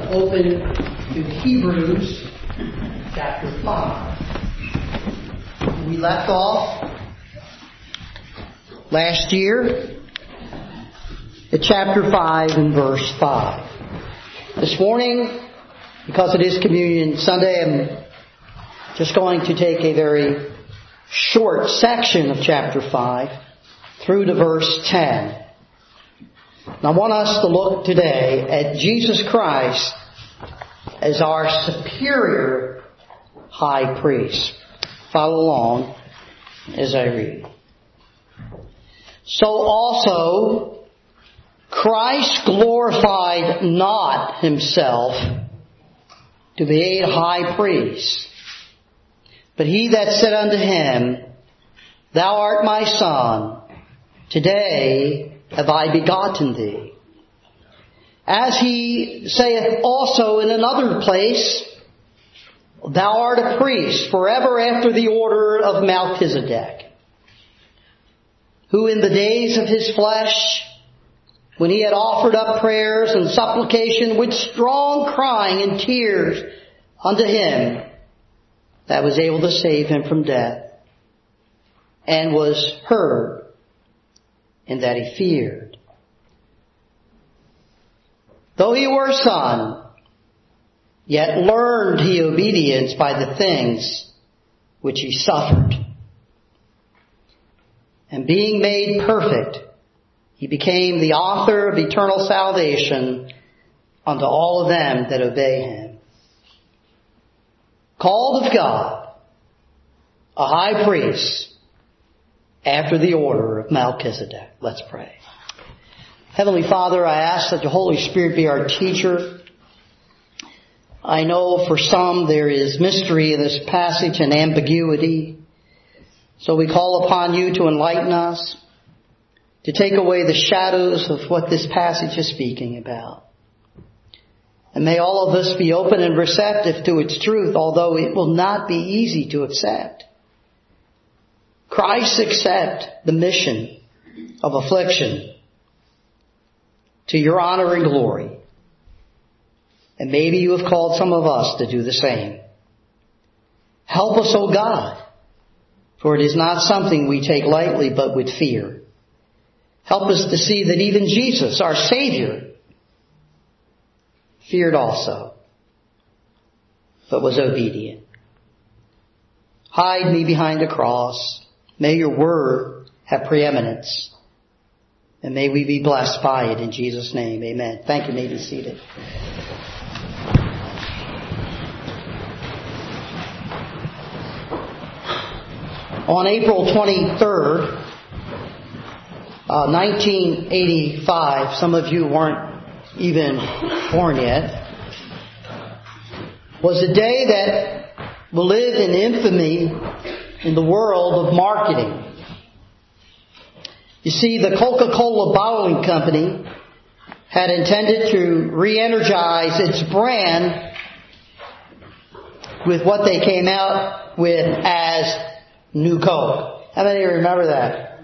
open to Hebrews chapter 5. We left off last year at chapter 5 and verse 5. This morning, because it is Communion Sunday, I'm just going to take a very short section of chapter 5 through to verse 10. And I want us to look today at Jesus Christ as our superior high priest. Follow along as I read. So also Christ glorified not himself to be a high priest, but he that said unto him, Thou art my son, today have I begotten thee. As he saith also in another place, Thou art a priest forever after the order of Melchizedek, who in the days of his flesh, when he had offered up prayers and supplication with strong crying and tears unto him, that was able to save him from death, and was heard, in that he feared. Though he were a son, yet learned he obedience by the things which he suffered. And being made perfect, he became the author of eternal salvation unto all of them that obey him. Called of God, a high priest, after the order of Melchizedek. Let's pray. Heavenly Father, I ask that the Holy Spirit be our teacher. I know for some there is mystery in this passage and ambiguity. So we call upon you to enlighten us, to take away the shadows of what this passage is speaking about. And may all of us be open and receptive to its truth, although it will not be easy to accept. Christ accept the mission of affliction to your honor and glory. And maybe you have called some of us to do the same. Help us, O God, for it is not something we take lightly but with fear. Help us to see that even Jesus, our Savior, feared also, but was obedient. Hide me behind the cross. May your word have preeminence. And may we be blessed by it in Jesus' name. Amen. Thank you. May be seated. On April 23rd, 1985, some of you weren't even born yet, was a day that will live in infamy in the world of marketing. You see, the Coca-Cola Bottling Company had intended to re-energize its brand with what they came out with as New Coke. How many remember that?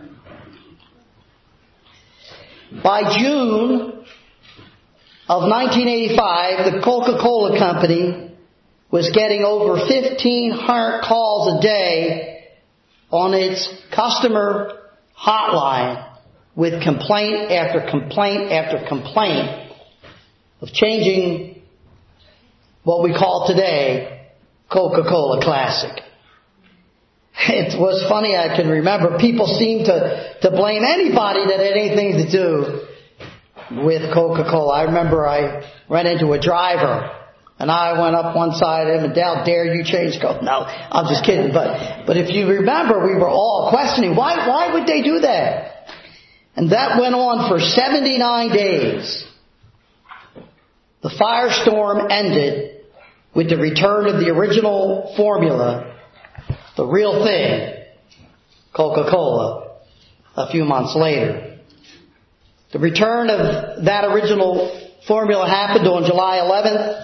By June of 1985, the Coca-Cola Company was getting over 1,500 calls a day on its customer hotline with complaint after complaint after complaint of changing what we call today Coca-Cola Classic. It was funny, I can remember people seemed to blame anybody that had anything to do with Coca-Cola. I remember I ran into a driver and I went up one side of him and, how dare you change Coke? No, I'm just kidding. But if you remember, we were all questioning, why would they do that? And that went on for 79 days. The firestorm ended with the return of the original formula, the real thing, Coca-Cola, a few months later. The return of that original formula happened on July 11th,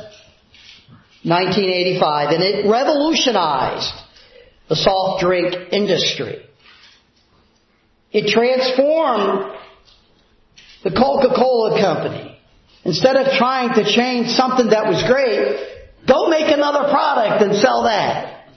1985, and it revolutionized the soft drink industry. It transformed the Coca-Cola Company Instead of trying to change something that was great, go make another product and sell that.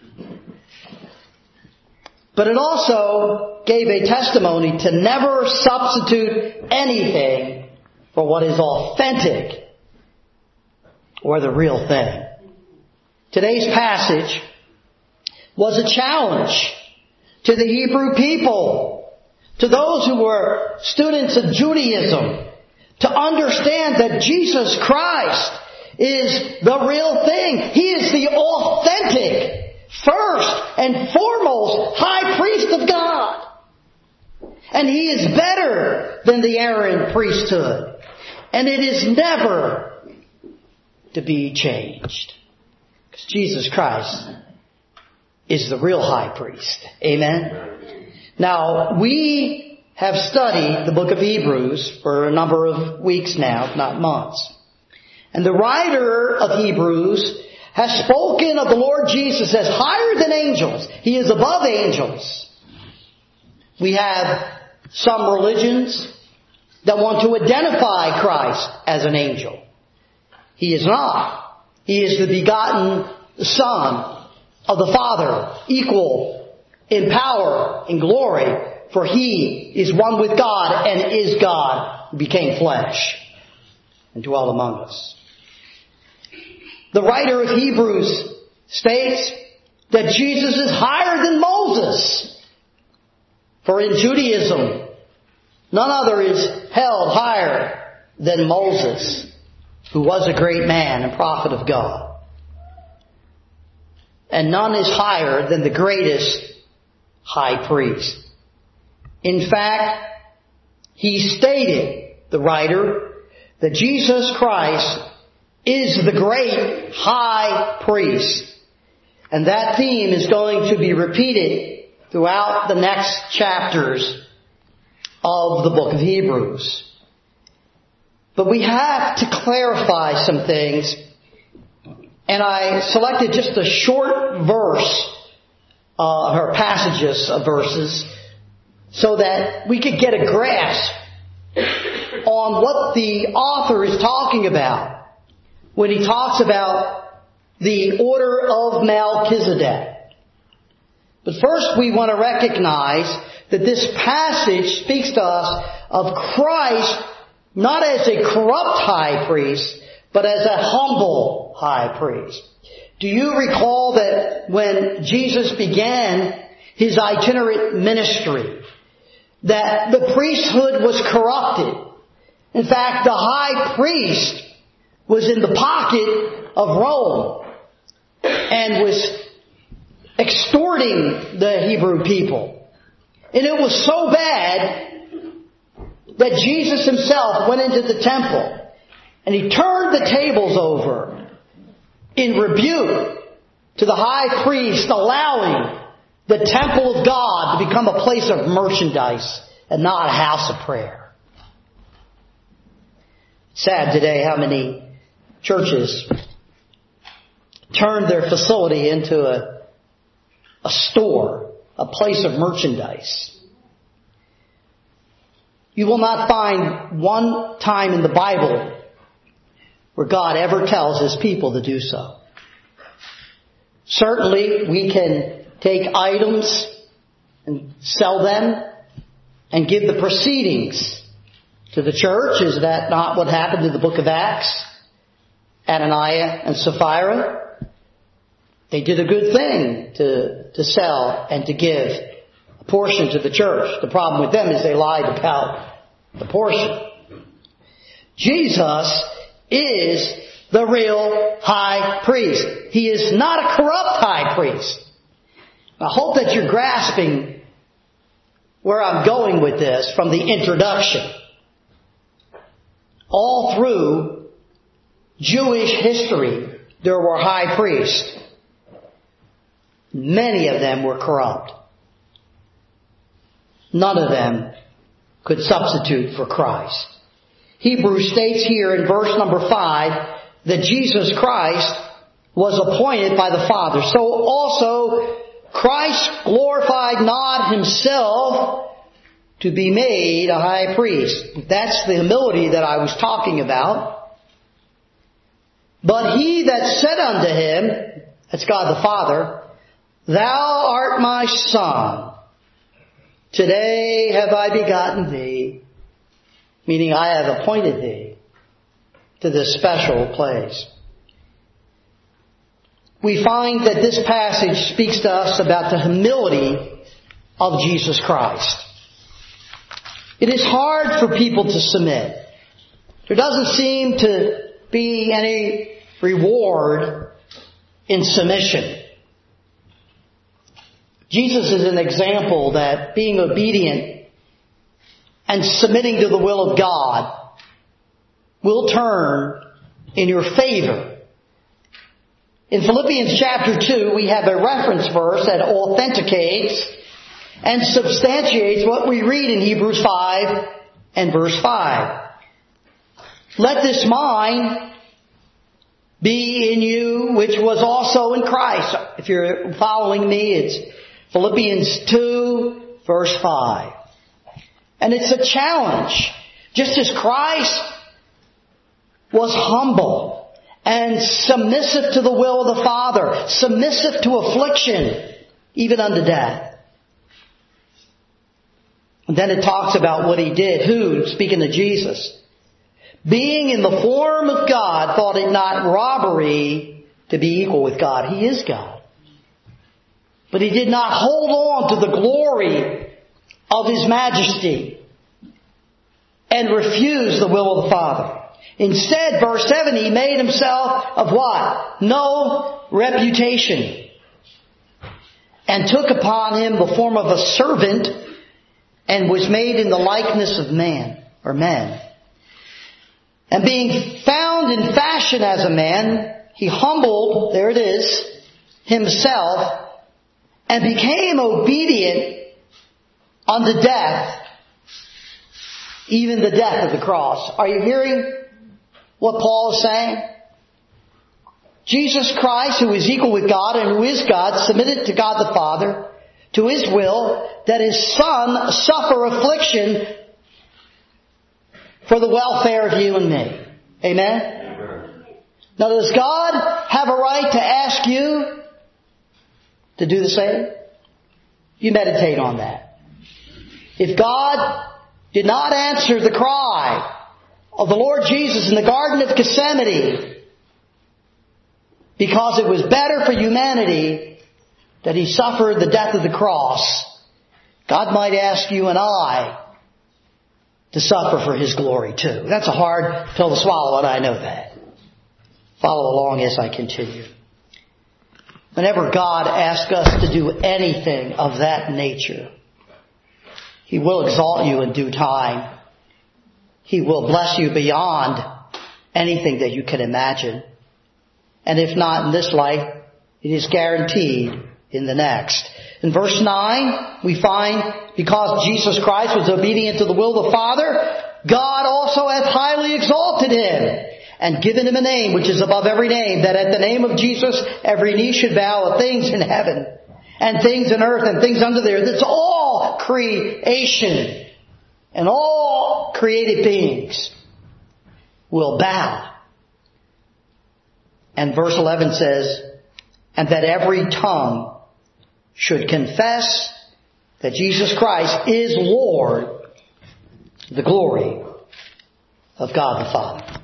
But it also gave a testimony to never substitute anything for what is authentic or the real thing. Today's passage was a challenge to the Hebrew people, to those who were students of Judaism, to understand that Jesus Christ is the real thing. He is the authentic, first and foremost high priest of God. And He is better than the Aaron priesthood. And it is never to be changed. Because Jesus Christ is the real high priest. Amen? Now, we have studied the book of Hebrews for a number of weeks now, if not months. And the writer of Hebrews has spoken of the Lord Jesus as higher than angels. He is above angels. We have some religions that want to identify Christ as an angel. He is not. He is the begotten Son of the Father, equal in power and glory, for He is one with God and is God, who became flesh and dwelt among us. The writer of Hebrews states that Jesus is higher than Moses. For in Judaism, none other is held higher than Moses, who was a great man and prophet of God. And none is higher than the greatest high priest. In fact, he stated, the writer, that Jesus Christ is the great high priest. And that theme is going to be repeated throughout the next chapters of the book of Hebrews. But we have to clarify some things. And I selected just a short verse, or passages of verses, so that we could get a grasp on what the author is talking about when he talks about the order of Melchizedek. But first we want to recognize that this passage speaks to us of Christ not as a corrupt high priest, but as a humble high priest. Do you recall that when Jesus began His itinerant ministry, that the priesthood was corrupted? In fact, the high priest was in the pocket of Rome and was extorting the Hebrew people. And it was so bad that Jesus Himself went into the temple and He turned the tables over in rebuke to the high priest, allowing the temple of God to become a place of merchandise and not a house of prayer. Sad today how many churches turn their facility into a store, a place of merchandise. You will not find one time in the Bible where God ever tells His people to do so. Certainly, we can take items and sell them and give the proceedings to the church. Is that not what happened in the book of Acts? Ananias and Sapphira, they did a good thing to sell and to give a portion to the church. The problem with them is they lied about the portion. Jesus is the real high priest. He is not a corrupt high priest. I hope that you're grasping where I'm going with this from the introduction. All through Jewish history, there were high priests. Many of them were corrupt. None of them could substitute for Christ. Hebrews states here in verse number 5 that Jesus Christ was appointed by the Father. So also Christ glorified not Himself to be made a high priest. That's the humility that I was talking about. But he that said unto him, that's God the Father, Thou art my Son. Today have I begotten thee. Meaning I have appointed thee to this special place. We find that this passage speaks to us about the humility of Jesus Christ. It is hard for people to submit. There doesn't seem to be any reward in submission. Jesus is an example that being obedient and submitting to the will of God will turn in your favor. In Philippians chapter 2, we have a reference verse that authenticates and substantiates what we read in Hebrews 5 and verse 5. Let this mind be in you, which was also in Christ. If you're following me, it's Philippians 2, verse 5. And it's a challenge. Just as Christ was humble and submissive to the will of the Father, submissive to affliction, even unto death. And then it talks about what he did. Who, speaking to Jesus, being in the form of God, thought it not robbery to be equal with God. He is God. But he did not hold on to the glory of his majesty and refuse the will of the Father. Instead, verse 7, he made himself of what? No reputation. And took upon him the form of a servant and was made in the likeness of man or men. And being found in fashion as a man, he humbled, there it is, himself and became obedient unto death, even the death of the cross. Are you hearing what Paul is saying? Jesus Christ, who is equal with God and who is God, submitted to God the Father, to His will, that His Son suffer affliction for the welfare of you and me. Amen? Now, does God have a right to ask you to do the same? You meditate on that. If God did not answer the cry of the Lord Jesus in the Garden of Gethsemane, because it was better for humanity that He suffered the death of the cross, God might ask you and I to suffer for His glory too. That's a hard pill to swallow, and I know that. Follow along as I continue. Whenever God asks us to do anything of that nature, He will exalt you in due time. He will bless you beyond anything that you can imagine. And if not in this life, it is guaranteed in the next. In verse 9, we find, because Jesus Christ was obedient to the will of the Father, God also hath highly exalted Him, and given Him a name which is above every name, that at the name of Jesus every knee should bow of things in heaven, and things in earth, and things under the earth. It's all creation, and all created beings will bow. And verse 11 says, and that every tongue should confess that Jesus Christ is Lord, to the glory of God the Father.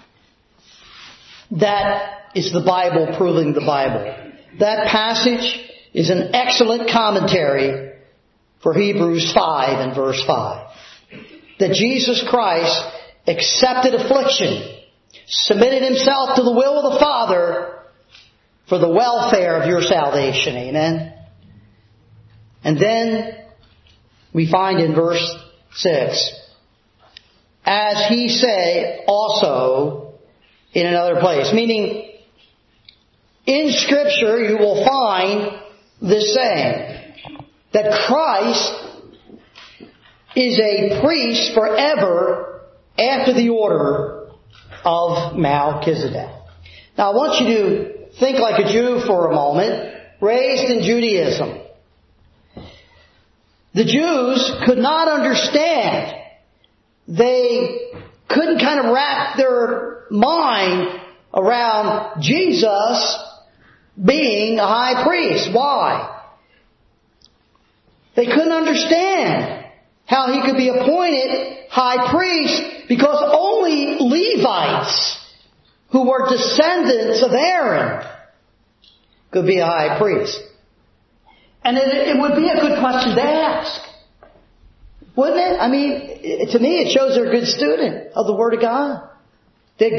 That is the Bible proving the Bible. That passage is an excellent commentary for Hebrews 5 and verse 5. That Jesus Christ accepted affliction, submitted Himself to the will of the Father for the welfare of your salvation. Amen? And then we find in verse 6, as He say also in another place. Meaning, in Scripture you will find this saying, that Christ is a priest forever after the order of Melchizedek. Now I want you to think like a Jew for a moment, raised in Judaism. the Jews could not understand. They couldn't kind of wrap their mind around Jesus being a high priest. Why? They couldn't understand how he could be appointed high priest because only Levites who were descendants of Aaron could be a high priest. And it would be a good question to ask. Wouldn't it? I mean, to me it shows they're a good student of the Word of God. That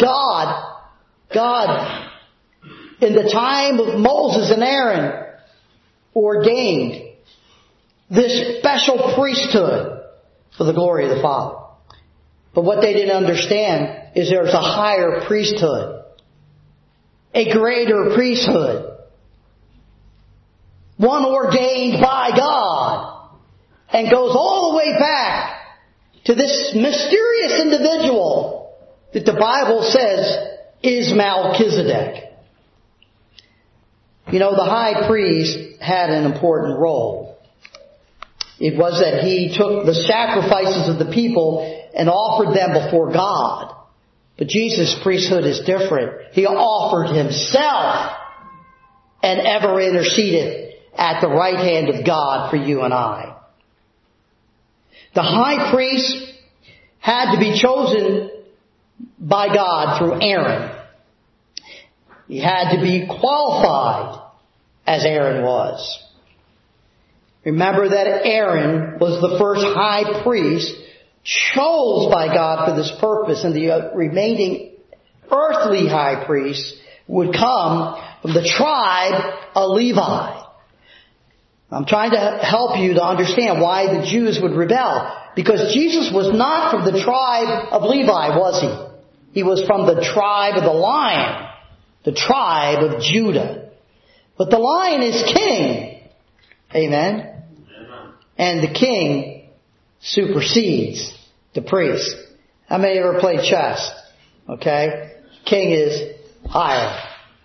God, in the time of Moses and Aaron, ordained this special priesthood for the glory of the Father. But what they didn't understand is there's a higher priesthood, a greater priesthood, one ordained by God, and goes all the way back to this mysterious individual that the Bible says is Melchizedek. You know, the high priest had an important role. It was that he took the sacrifices of the people and offered them before God. But Jesus' priesthood is different. He offered himself and ever interceded at the right hand of God for you and I. The high priest had to be chosen by God through Aaron. He had to be qualified as Aaron was. Remember that Aaron was the first high priest chose by God for this purpose, and the remaining earthly high priests would come from the tribe of Levi. I'm trying to help you to understand why the Jews would rebel. Because Jesus was not from the tribe of Levi, was he? He was from the tribe of the Lion, the tribe of Judah. But the Lion is king. Amen? And the king supersedes the priest. How many ever played chess? Okay? King is higher.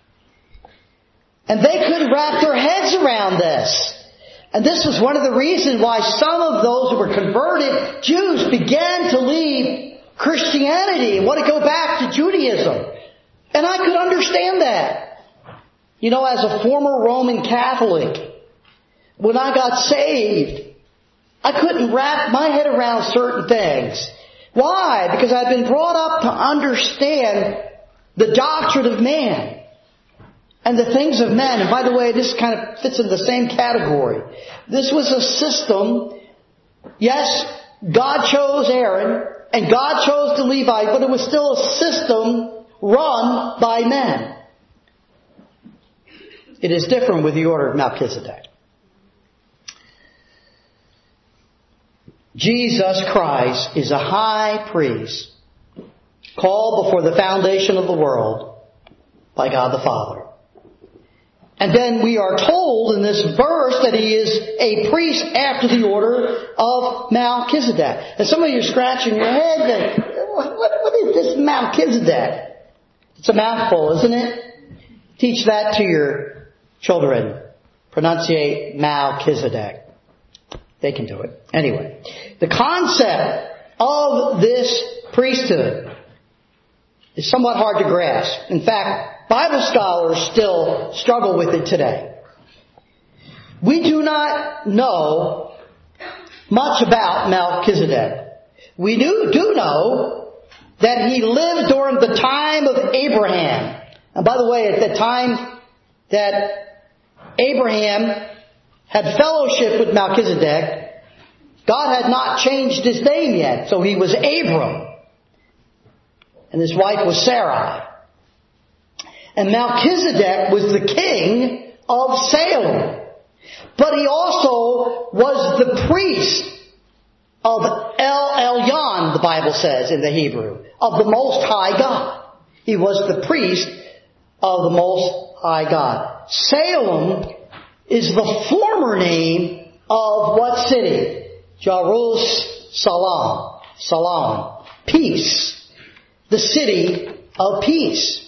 And they couldn't wrap their heads around this. And this was one of the reasons why some of those who were converted Jews began to leave Christianity and want to go back to Judaism. And I could understand that. You know, as a former Roman Catholic, when I got saved, I couldn't wrap my head around certain things. Why? Because I'd been brought up to understand the doctrine of man and the things of men. And by the way, this kind of fits in the same category. This was a system. Yes, God chose Aaron and God chose the Levites, but it was still a system run by men. It is different with the order of Melchizedek. Jesus Christ is a high priest called before the foundation of the world by God the Father. And then we are told in this verse that he is a priest after the order of Melchizedek. And some of you are scratching your head, what is this Melchizedek? It's a mouthful, isn't it? Teach that to your children. Pronunciate Melchizedek. They can do it. Anyway, the concept of this priesthood is somewhat hard to grasp. In fact, Bible scholars still struggle with it today. We do not know much about Melchizedek. We do know that he lived during the time of Abraham. And by the way, at the time that Abraham had fellowship with Melchizedek, God had not changed his name yet. So he was Abram. And his wife was Sarai. And Melchizedek was the king of Salem. But he also was the priest of El Elyon, the Bible says in the Hebrew, of the Most High God. He was the priest of the Most High God. Salem is the former name of what city? Jerusalem. Salam. Peace. The city of peace.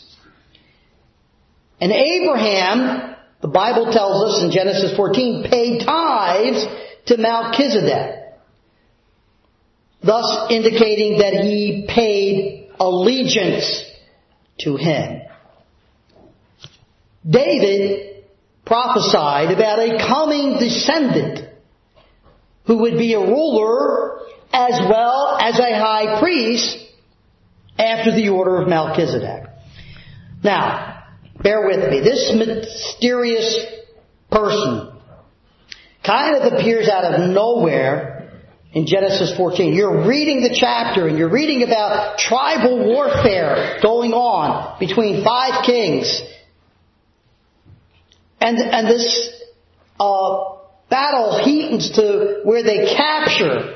And Abraham, the Bible tells us in Genesis 14, paid tithes to Melchizedek, thus indicating that he paid allegiance to him. David prophesied about a coming descendant who would be a ruler as well as a high priest after the order of Melchizedek. Now, bear with me. This mysterious person kind of appears out of nowhere in Genesis 14. You're reading the chapter and you're reading about tribal warfare going on between 5 kings. And this battle heatens to where they capture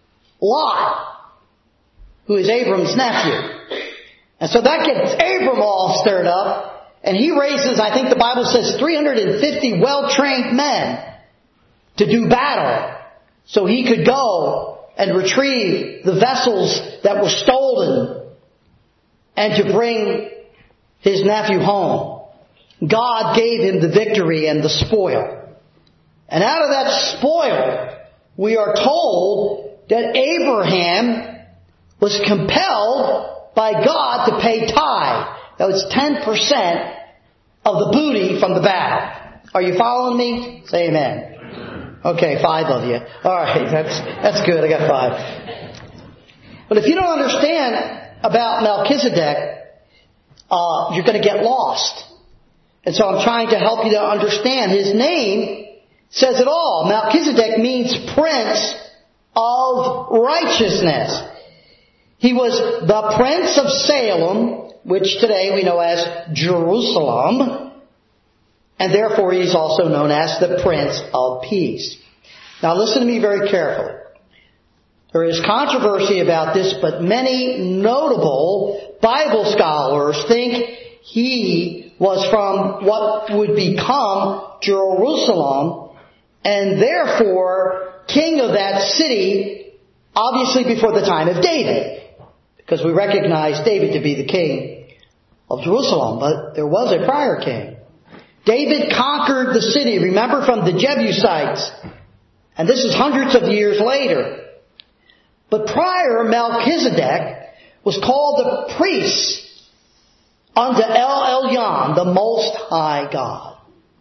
Lot, who is Abram's nephew. And so that gets Abram all stirred up. And he raises, I think the Bible says, 350 well-trained men to do battle. So he could go and retrieve the vessels that were stolen and to bring his nephew home. God gave him the victory and the spoil. And out of that spoil, we are told that Abraham was compelled by God to pay tithe. That was 10% of the booty from the battle. Are you following me? Say amen. Okay, 5 of you. All right, that's good. I got 5. But if you don't understand about Melchizedek, you're going to get lost. And so I'm trying to help you to understand. His name says it all. Melchizedek means Prince of Righteousness. He was the Prince of Salem, which today we know as Jerusalem, and therefore he's also known as the Prince of Peace. Now listen to me very carefully. There is controversy about this, but many notable Bible scholars think he was from what would become Jerusalem, and therefore king of that city, obviously before the time of David, because we recognize David to be the king of Jerusalem, but there was a prior king. David conquered the city, remember, from the Jebusites, and this is hundreds of years later. But prior, Melchizedek was called the priest unto El Elyon, the Most High God.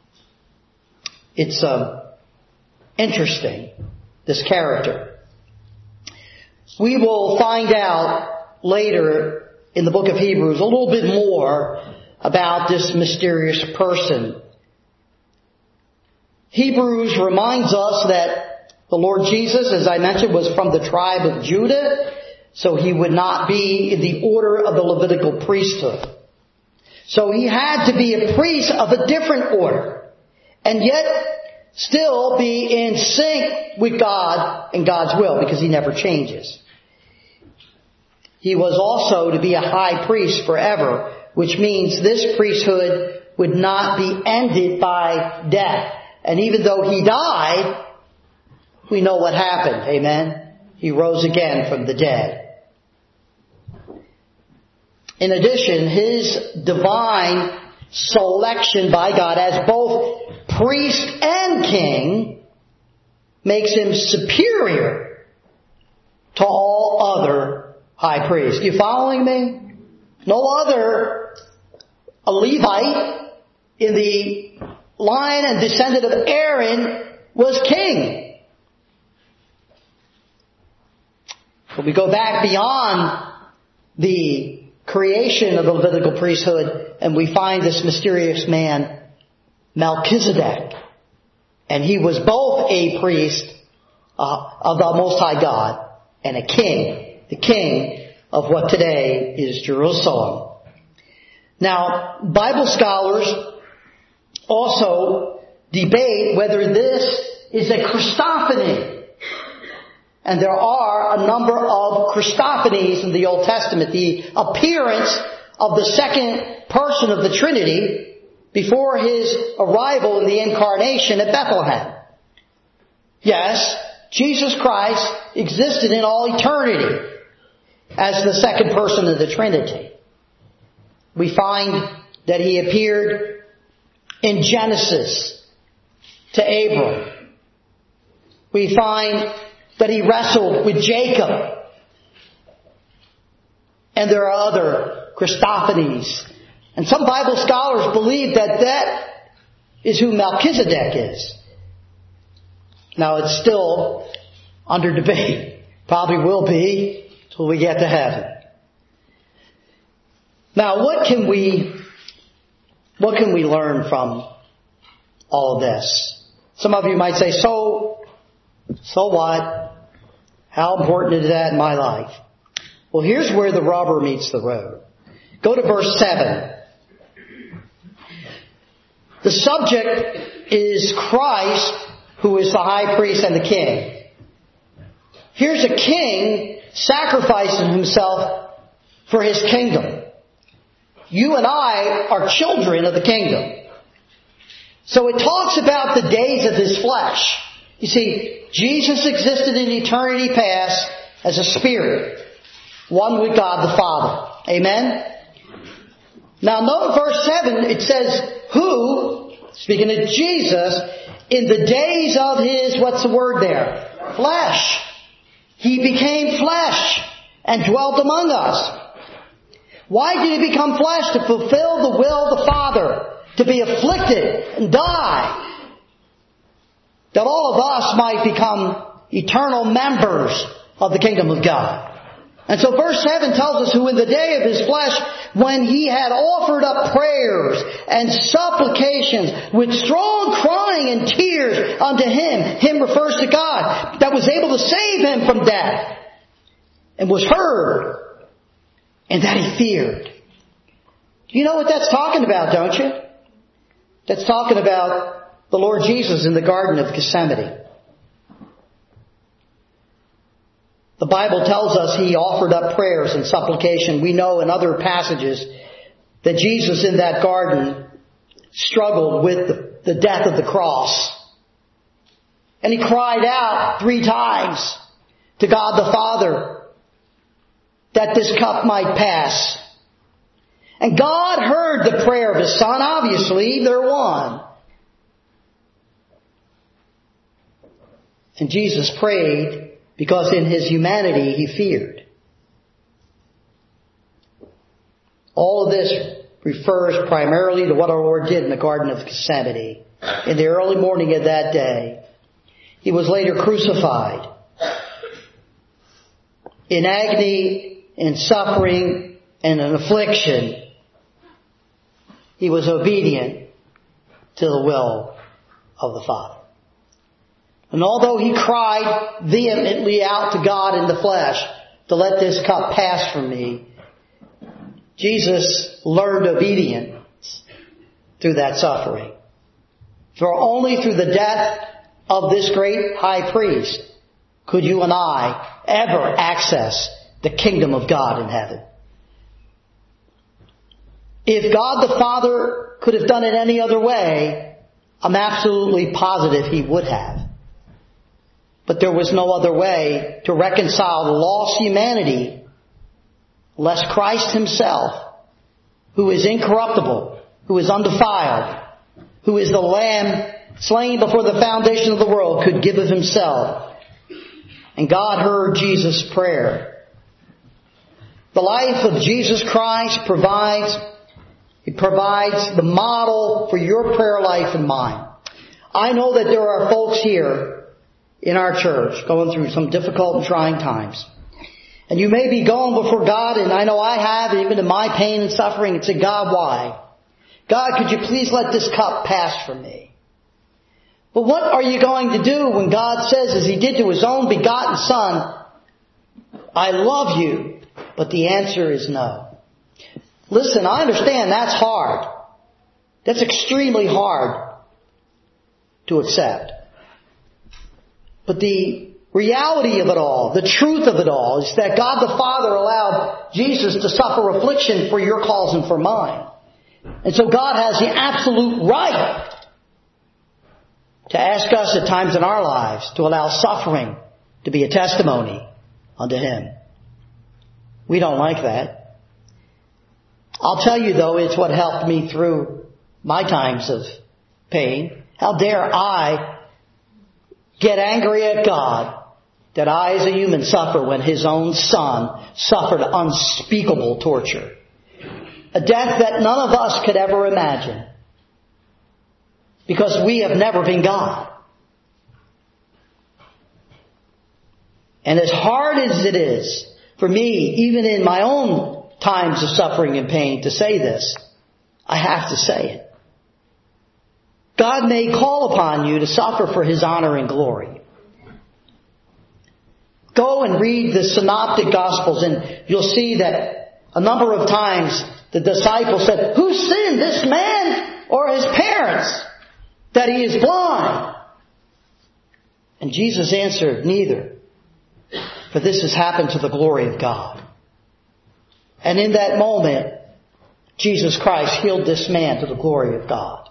It's interesting, this character. We will find out later in the book of Hebrews a little bit more about this mysterious person. Hebrews reminds us that the Lord Jesus, as I mentioned, was from the tribe of Judah, so he would not be in the order of the Levitical priesthood. So he had to be a priest of a different order, and yet still be in sync with God and God's will, because he never changes. He was also to be a high priest forever, which means this priesthood would not be ended by death. And even though he died, we know what happened. Amen? He rose again from the dead. In addition, his divine selection by God as both priest and king makes him superior to all other high priests. You following me? No other Levite in the line and descendant of Aaron was king. But we go back beyond the creation of the Levitical priesthood and we find this mysterious man, Melchizedek. And he was both a priest of the Most High God and a king, the king of what today is Jerusalem. Now, Bible scholars also debate whether this is a Christophany. And there are a number of Christophanies in the Old Testament. The appearance of the second person of the Trinity before his arrival in the incarnation at Bethlehem. Yes, Jesus Christ existed in all eternity as the second person of the Trinity. We find that he appeared in Genesis to Abram. We find that He wrestled with Jacob. And there are other Christophanies. And some Bible scholars believe that that is who Melchizedek is. Now it's still under debate. Probably will be till we get to heaven. Now what can we learn from all of this? Some of you might say, so what? How important is that in my life? Well, here's where the rubber meets the road. Go to verse 7. The subject is Christ, who is the high priest and the king. Here's a king sacrificing himself for his kingdom. You and I are children of the kingdom. So it talks about the days of His flesh. You see, Jesus existed in eternity past as a spirit, one with God the Father. Amen? Now note verse 7, it says, who, speaking of Jesus, in the days of His, what's the word there? Flesh. He became flesh and dwelt among us. Why did He become flesh? To fulfill the will of the Father. To be afflicted and die. That all of us might become eternal members of the kingdom of God. And so verse 7 tells us who in the day of His flesh, when He had offered up prayers and supplications with strong crying and tears unto Him refers to God, that was able to save Him from death, and was heard, and that He feared. You know what that's talking about, don't you? That's talking about the Lord Jesus in the Garden of Gethsemane. The Bible tells us He offered up prayers and supplication. We know in other passages that Jesus in that garden struggled with the death of the cross. And He cried out 3 times to God the Father that this cup might pass. And God heard the prayer of His Son, obviously, they're one. And Jesus prayed because in His humanity He feared. All of this refers primarily to what our Lord did in the Garden of Gethsemane. In the early morning of that day, He was later crucified. In agony, in suffering, and in affliction, He was obedient to the will of the Father. And although He cried vehemently out to God in the flesh to let this cup pass from me, Jesus learned obedience through that suffering. For only through the death of this great high priest could you and I ever access the kingdom of God in heaven. If God the Father could have done it any other way, I'm absolutely positive He would have. But there was no other way to reconcile the lost humanity lest Christ Himself, who is incorruptible, who is undefiled, who is the Lamb slain before the foundation of the world, could give of Himself. And God heard Jesus' prayer. The life of Jesus Christ provides the model for your prayer life and mine. I know that there are folks here in our church going through some difficult and trying times. And you may be going before God, and I know I have, even in my pain and suffering, and say, God, why? God, could you please let this cup pass from me? But what are you going to do when God says, as He did to His own begotten Son, I love you, but the answer is no? Listen, I understand that's hard. That's extremely hard to accept. But the reality of it all, the truth of it all, is that God the Father allowed Jesus to suffer affliction for your cause and for mine. And so God has the absolute right to ask us at times in our lives to allow suffering to be a testimony unto Him. We don't like that. I'll tell you though, it's what helped me through my times of pain. How dare I get angry at God that I as a human suffer when His own Son suffered unspeakable torture. A death that none of us could ever imagine. Because we have never been God. And as hard as it is for me, even in my own times of suffering and pain, to say this, I have to say it. God may call upon you to suffer for His honor and glory. Go and read the Synoptic Gospels and you'll see that a number of times the disciples said, "Who sinned, this man or his parents, that he is blind?" And Jesus answered, "Neither. For this has happened to the glory of God." And in that moment, Jesus Christ healed this man to the glory of God.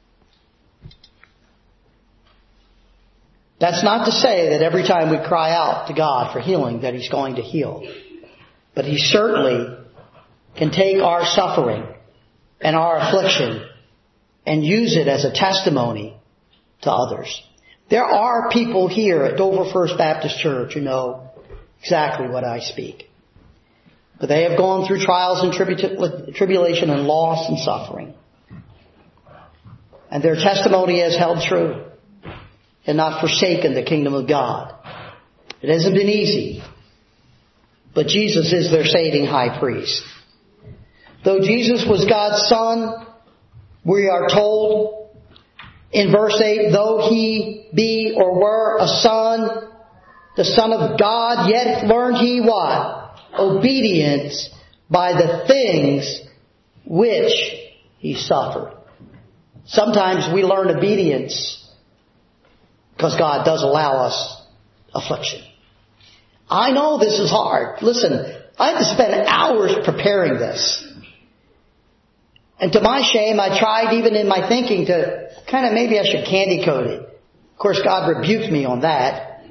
That's not to say that every time we cry out to God for healing that He's going to heal. But He certainly can take our suffering and our affliction and use it as a testimony to others. There are people here at Dover First Baptist Church who know exactly what I speak. But they have gone through trials and tribulation and loss and suffering. And their testimony has held true and not forsaken the kingdom of God. It hasn't been easy. But Jesus is their saving high priest. Though Jesus was God's Son, we are told in verse 8, though He be or were a Son, the Son of God, yet learned He what? Obedience by the things which He suffered. Sometimes we learn obedience because God does allow us affliction. I know this is hard. Listen, I had to spend hours preparing this. And to my shame, I tried even in my thinking to kind of maybe I should candy coat it. Of course, God rebuked me on that.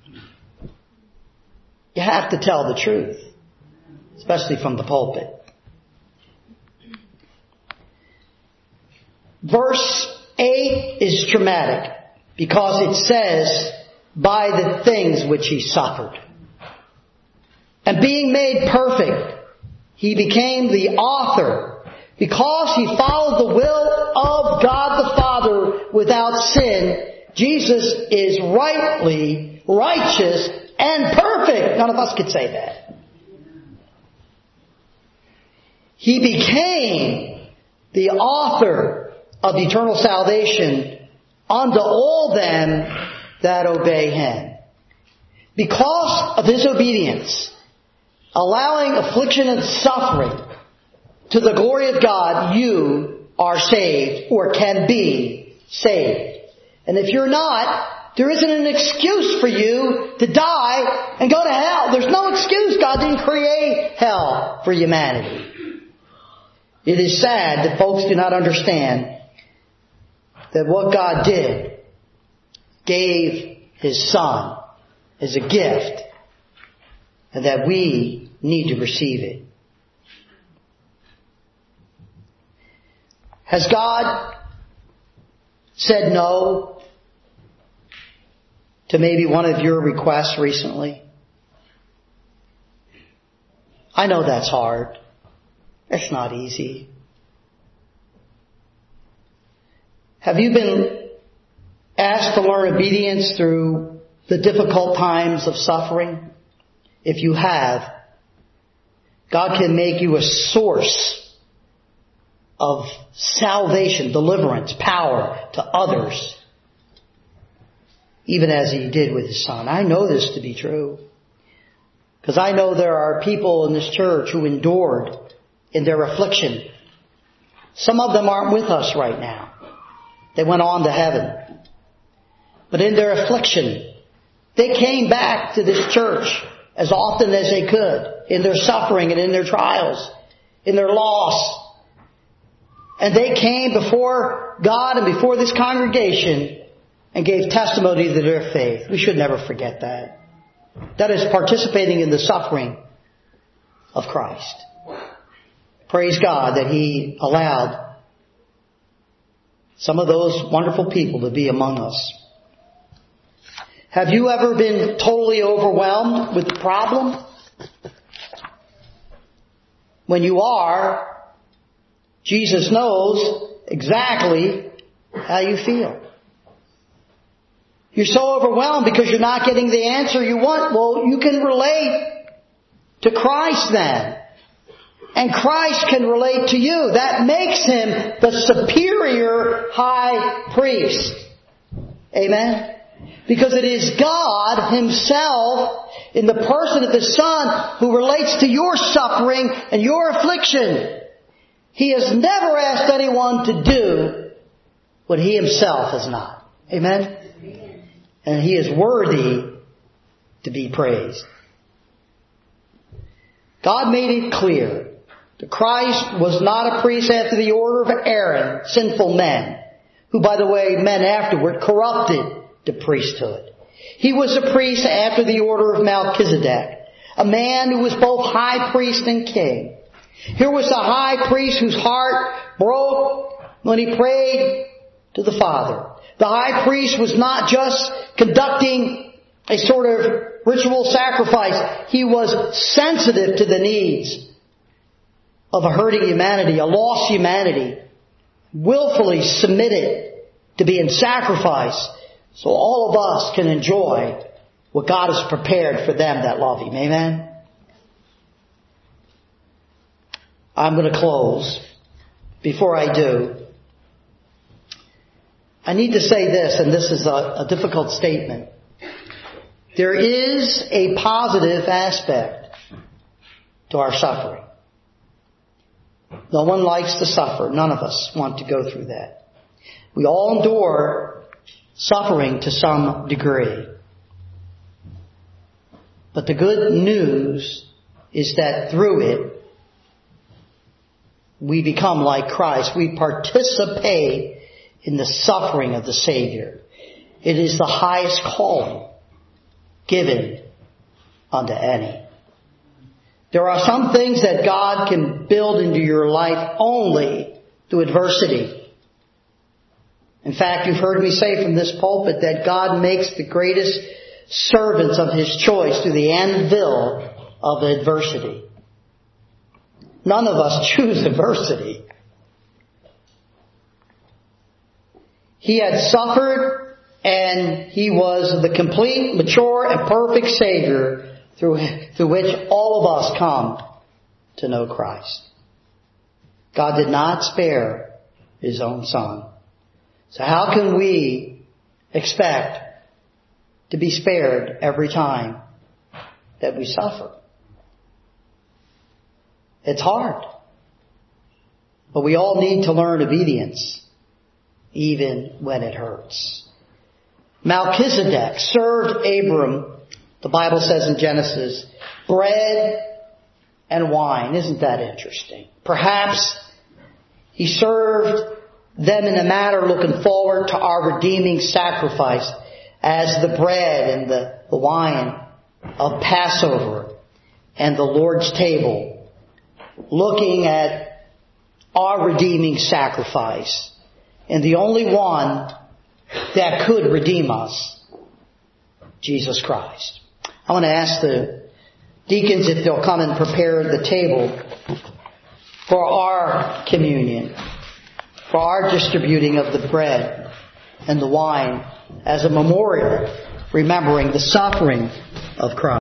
You have to tell the truth, especially from the pulpit. Verse 8 is dramatic because it says, by the things which He suffered. And being made perfect, He became the author, because He followed the will of God the Father without sin. Jesus is rightly righteous and perfect. None of us could say that. He became the author of eternal salvation unto all them that obey Him. Because of His obedience, allowing affliction and suffering to the glory of God, you are saved or can be saved. And if you're not, there isn't an excuse for you to die and go to hell. There's no excuse. God didn't create hell for humanity. It is sad that folks do not understand that what God did, gave His Son as a gift, and that we need to receive it. Has God said no to maybe one of your requests recently? I know that's hard. It's not easy. Have you been asked to learn obedience through the difficult times of suffering? If you have, God can make you a source of salvation, deliverance, power to others, even as He did with His Son. I know this to be true, because I know there are people in this church who endured in their affliction. Some of them aren't with us right now. They went on to heaven. But in their affliction, they came back to this church as often as they could, in their suffering and in their trials, in their loss. And they came before God and before this congregation and gave testimony to their faith. We should never forget that. That is participating in the suffering of Christ. Praise God that He allowed some of those wonderful people to be among us. Have you ever been totally overwhelmed with the problem? When you are, Jesus knows exactly how you feel. You're so overwhelmed because you're not getting the answer you want. Well, you can relate to Christ then. And Christ can relate to you. That makes Him the superior high priest. Amen? Because it is God Himself in the person of the Son who relates to your suffering and your affliction. He has never asked anyone to do what He Himself has not. Amen? And He is worthy to be praised. God made it clear that Christ was not a priest after the order of Aaron, sinful men, who, by the way, men afterward corrupted the priesthood. He was a priest after the order of Melchizedek, a man who was both high priest and king. Here was the high priest whose heart broke when he prayed to the Father. The high priest was not just conducting a sort of ritual sacrifice. He was sensitive to the needs of a hurting humanity, a lost humanity, willfully submitted to being sacrificed so all of us can enjoy what God has prepared for them that love Him. Amen? I'm going to close. Before I do, I need to say this, and this is a difficult statement. There is a positive aspect to our suffering. No one likes to suffer. None of us want to go through that. We all endure suffering to some degree. But the good news is that through it, we become like Christ. We participate in the suffering of the Savior. It is the highest calling given unto any. There are some things that God can build into your life only through adversity. In fact, you've heard me say from this pulpit that God makes the greatest servants of His choice through the anvil of adversity. None of us choose adversity. He had suffered, and He was the complete, mature, and perfect Savior through which all of us come to know Christ. God did not spare His own Son. So how can we expect to be spared every time that we suffer? It's hard. But we all need to learn obedience, even when it hurts. Melchizedek served Abram, the Bible says in Genesis, bread and wine. Isn't that interesting? Perhaps he served them in a manner looking forward to our redeeming sacrifice as the bread and the wine of Passover and the Lord's table, looking at our redeeming sacrifice and the only one that could redeem us, Jesus Christ. I want to ask the deacons if they'll come and prepare the table for our communion, for our distributing of the bread and the wine as a memorial, remembering the suffering of Christ.